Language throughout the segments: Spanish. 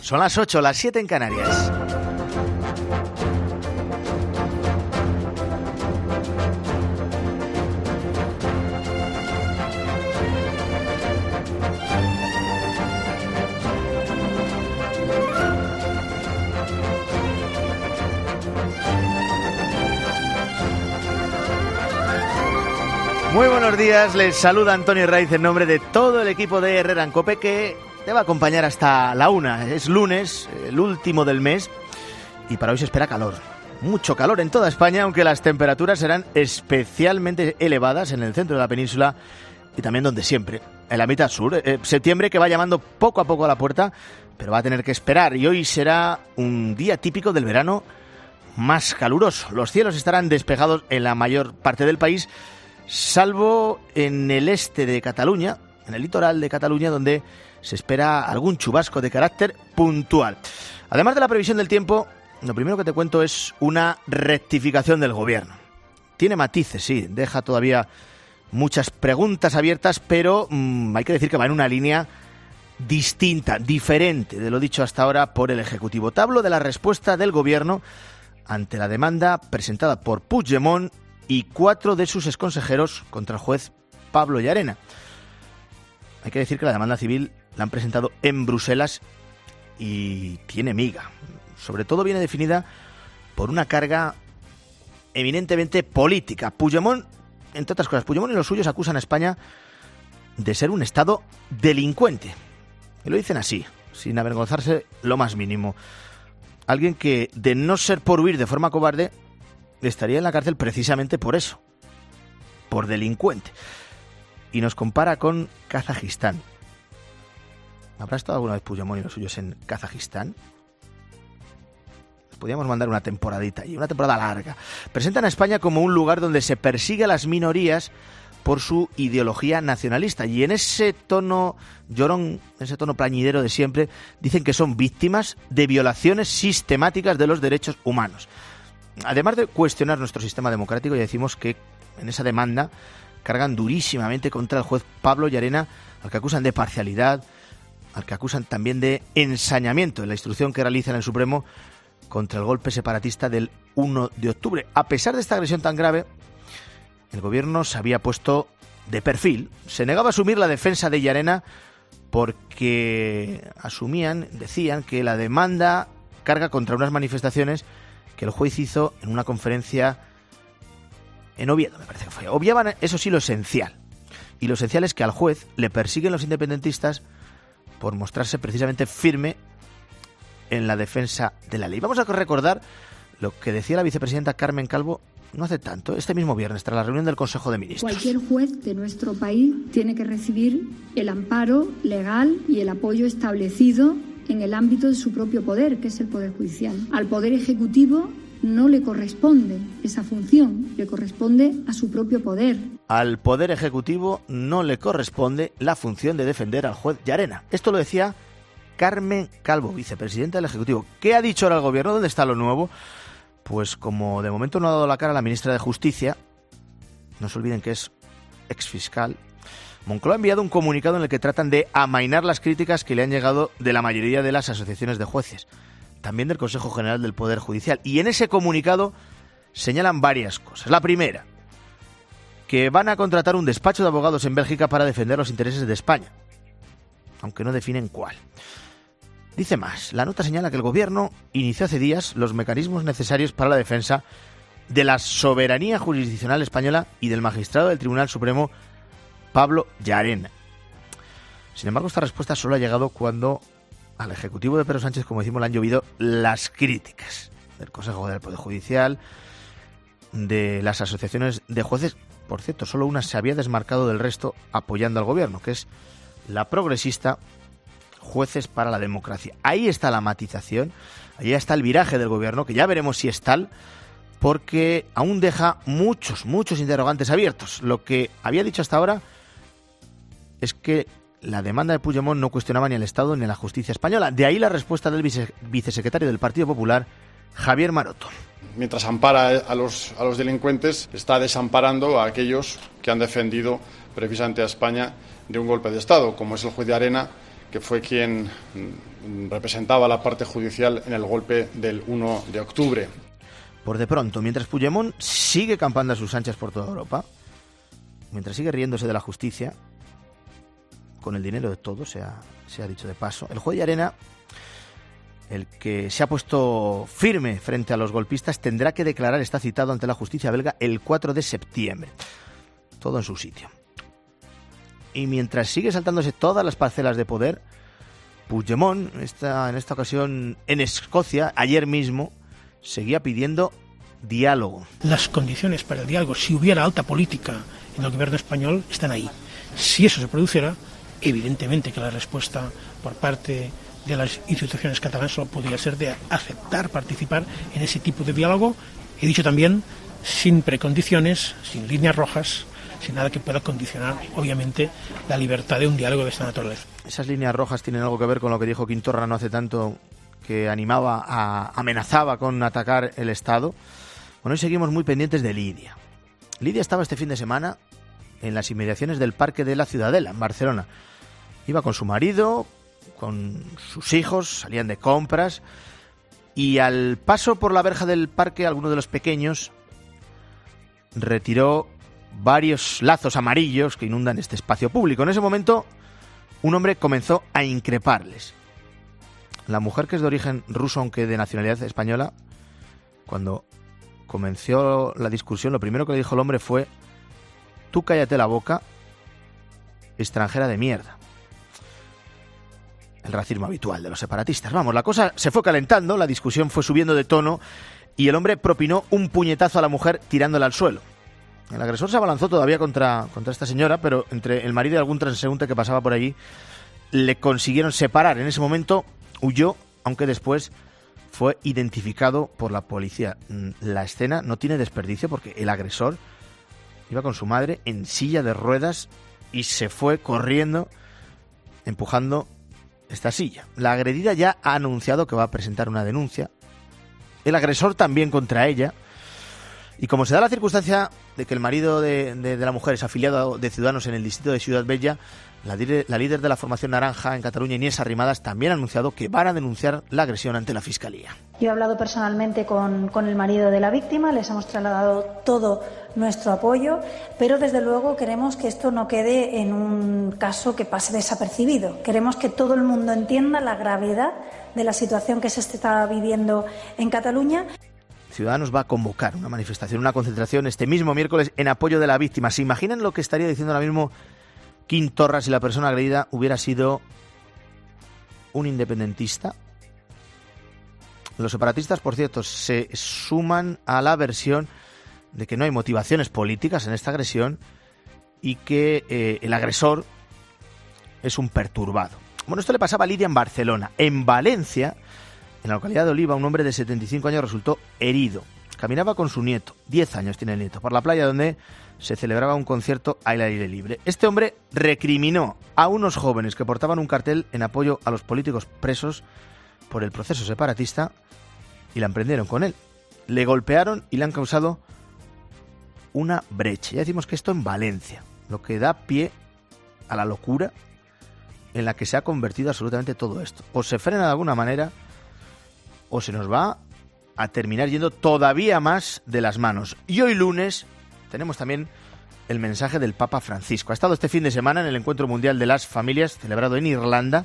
Son las 8, las 7 en Canarias. Muy buenos días, les saluda Antonio Raiz en nombre de todo el equipo de Herrera en Cope que te va a acompañar hasta la 1. Es lunes, el último del mes, y para hoy se espera calor. Mucho calor en toda España, aunque las temperaturas serán especialmente elevadas en el centro de la península y también donde siempre, en la mitad sur. Septiembre que va llamando poco a poco a la puerta, pero va a tener que esperar, y hoy será un día típico del verano más caluroso. Los cielos estarán despejados en la mayor parte del país, salvo en el este de Cataluña, en el litoral de Cataluña, donde se espera algún chubasco de carácter puntual. Además de la previsión del tiempo, lo primero que te cuento es una rectificación del gobierno. Tiene matices, sí, deja todavía muchas preguntas abiertas, pero hay que decir que va en una línea distinta, diferente de lo dicho hasta ahora por el Ejecutivo. Te hablo de la respuesta del gobierno ante la demanda presentada por Puigdemont y 4 de sus exconsejeros contra el juez Pablo Llarena. Hay que decir que la demanda civil la han presentado en Bruselas y tiene miga. Sobre todo viene definida por una carga eminentemente política. Puigdemont, entre otras cosas, Puigdemont y los suyos acusan a España de ser un Estado delincuente. Y lo dicen así, sin avergonzarse lo más mínimo. Alguien que, de no ser por huir de forma cobarde, estaría en la cárcel precisamente por eso, por delincuente. Y nos compara con Kazajistán. ¿Habrá estado alguna vez Puigdemont y los suyos en Kazajistán? Podríamos mandar una temporadita y una temporada larga. Presentan a España como un lugar donde se persigue a las minorías por su ideología nacionalista. Y en ese tono llorón, ese tono plañidero de siempre, dicen que son víctimas de violaciones sistemáticas de los derechos humanos. Además de cuestionar nuestro sistema democrático, ya decimos que en esa demanda cargan durísimamente contra el juez Pablo Llarena, al que acusan de parcialidad, al que acusan también de ensañamiento en la instrucción que realiza en el Supremo contra el golpe separatista del 1 de octubre. A pesar de esta agresión tan grave, el gobierno se había puesto de perfil, se negaba a asumir la defensa de Llarena porque decían que la demanda carga contra unas manifestaciones que el juez hizo en una conferencia en Oviedo, me parece que fue. Obviaban, eso sí, lo esencial. Y lo esencial es que al juez le persiguen los independentistas por mostrarse precisamente firme en la defensa de la ley. Vamos a recordar lo que decía la vicepresidenta Carmen Calvo no hace tanto, este mismo viernes, tras la reunión del Consejo de Ministros. Cualquier juez de nuestro país tiene que recibir el amparo legal y el apoyo establecido en el ámbito de su propio poder, que es el Poder Judicial. Al Poder Ejecutivo no le corresponde esa función, le corresponde a su propio poder. Al Poder Ejecutivo no le corresponde la función de defender al juez Llarena. Esto lo decía Carmen Calvo, vicepresidenta del Ejecutivo. ¿Qué ha dicho ahora el gobierno? ¿Dónde está lo nuevo? Pues como de momento no ha dado la cara la ministra de Justicia, no se olviden que es exfiscal, Moncloa ha enviado un comunicado en el que tratan de amainar las críticas que le han llegado de la mayoría de las asociaciones de jueces, también del Consejo General del Poder Judicial. Y en ese comunicado señalan varias cosas. La primera, que van a contratar un despacho de abogados en Bélgica para defender los intereses de España, aunque no definen cuál. Dice más, la nota señala que el gobierno inició hace días los mecanismos necesarios para la defensa de la soberanía jurisdiccional española y del magistrado del Tribunal Supremo Pablo Llarena. Sin embargo, esta respuesta solo ha llegado cuando al Ejecutivo de Pedro Sánchez, como decimos, le han llovido las críticas del Consejo del Poder Judicial, de las asociaciones de jueces. Por cierto, solo una se había desmarcado del resto apoyando al gobierno, que es la progresista Jueces para la Democracia. Ahí está la matización, ahí está el viraje del gobierno, que ya veremos si es tal, porque aún deja muchos interrogantes abiertos. Lo que había dicho hasta ahora es que la demanda de Puigdemont no cuestionaba ni al Estado ni a la justicia española. De ahí la respuesta del vicesecretario del Partido Popular, Javier Maroto. Mientras ampara a los delincuentes, está desamparando a aquellos que han defendido precisamente a España de un golpe de Estado, como es el juez Llarena, que fue quien representaba a la parte judicial en el golpe del 1 de octubre. Por de pronto, mientras Puigdemont sigue campando a sus anchas por toda Europa, mientras sigue riéndose de la justicia, con el dinero de todos, se ha dicho de paso, el juez Llarena, el que se ha puesto firme frente a los golpistas, tendrá que declarar, está citado ante la justicia belga el 4 de septiembre. Todo en su sitio. Y mientras sigue saltándose todas las parcelas de poder, Puigdemont, en esta ocasión en Escocia, ayer mismo, seguía pidiendo diálogo. Las condiciones para el diálogo, si hubiera alta política en el gobierno español, están ahí. Si eso se produciera, evidentemente que la respuesta por parte de las instituciones catalanas solo podría ser de aceptar participar en ese tipo de diálogo. He dicho también, sin precondiciones, sin líneas rojas, sin nada que pueda condicionar, obviamente, la libertad de un diálogo de esta naturaleza. Esas líneas rojas tienen algo que ver con lo que dijo Quintorra no hace tanto, que amenazaba con atacar el Estado. Bueno, hoy seguimos muy pendientes de Lidia. Lidia estaba este fin de semana en las inmediaciones del Parque de la Ciudadela, en Barcelona. Iba con su marido, con sus hijos, salían de compras, y al paso por la verja del parque, alguno de los pequeños retiró varios lazos amarillos que inundan este espacio público. En ese momento, un hombre comenzó a increparles. La mujer, que es de origen ruso, aunque de nacionalidad española, cuando comenzó la discusión, lo primero que le dijo el hombre fue: tú cállate la boca, extranjera de mierda. El racismo habitual de los separatistas. Vamos, la cosa se fue calentando, la discusión fue subiendo de tono y el hombre propinó un puñetazo a la mujer tirándola al suelo. El agresor se abalanzó todavía contra esta señora, pero entre el marido y algún transeúnte que pasaba por allí le consiguieron separar. En ese momento huyó, aunque después fue identificado por la policía. La escena no tiene desperdicio porque el agresor iba con su madre en silla de ruedas y se fue corriendo empujando esta silla. La agredida ya ha anunciado que va a presentar una denuncia. El agresor también contra ella. Y como se da la circunstancia de que el marido de la mujer es afiliado de Ciudadanos en el distrito de Ciudad Bella, la líder de la formación naranja en Cataluña, Inés Arrimadas, también ha anunciado que van a denunciar la agresión ante la Fiscalía. Yo he hablado personalmente con el marido de la víctima, les hemos trasladado todo nuestro apoyo, pero desde luego queremos que esto no quede en un caso que pase desapercibido. Queremos que todo el mundo entienda la gravedad de la situación que se está viviendo en Cataluña. Ciudadanos va a convocar una manifestación, una concentración este mismo miércoles en apoyo de la víctima. ¿Se imaginan lo que estaría diciendo ahora mismo Quintorra si la persona agredida hubiera sido un independentista? Los separatistas, por cierto, se suman a la versión de que no hay motivaciones políticas en esta agresión y que el agresor es un perturbado. Bueno, esto le pasaba a Lidia en Barcelona. En Valencia, en la localidad de Oliva, un hombre de 75 años resultó herido. Caminaba con su nieto, 10 años tiene el nieto, por la playa donde se celebraba un concierto al aire libre. Este hombre recriminó a unos jóvenes que portaban un cartel en apoyo a los políticos presos por el proceso separatista y la emprendieron con él. Le golpearon y le han causado una brecha. Ya decimos que esto en Valencia, lo que da pie a la locura en la que se ha convertido absolutamente todo esto. O se frena de alguna manera o se nos va a terminar yendo todavía más de las manos. Y hoy lunes tenemos también el mensaje del Papa Francisco. Ha estado este fin de semana en el Encuentro Mundial de las Familias, celebrado en Irlanda,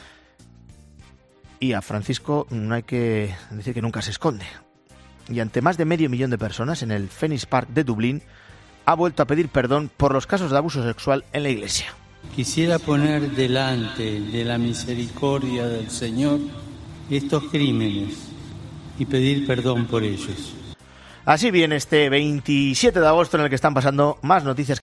y a Francisco no hay que decir que nunca se esconde. Y ante más de 500 000 de personas en el Phoenix Park de Dublín, ha vuelto a pedir perdón por los casos de abuso sexual en la Iglesia. Quisiera poner delante de la misericordia del Señor estos crímenes y pedir perdón por ellos. Así viene este 27 de agosto en el que están pasando más noticias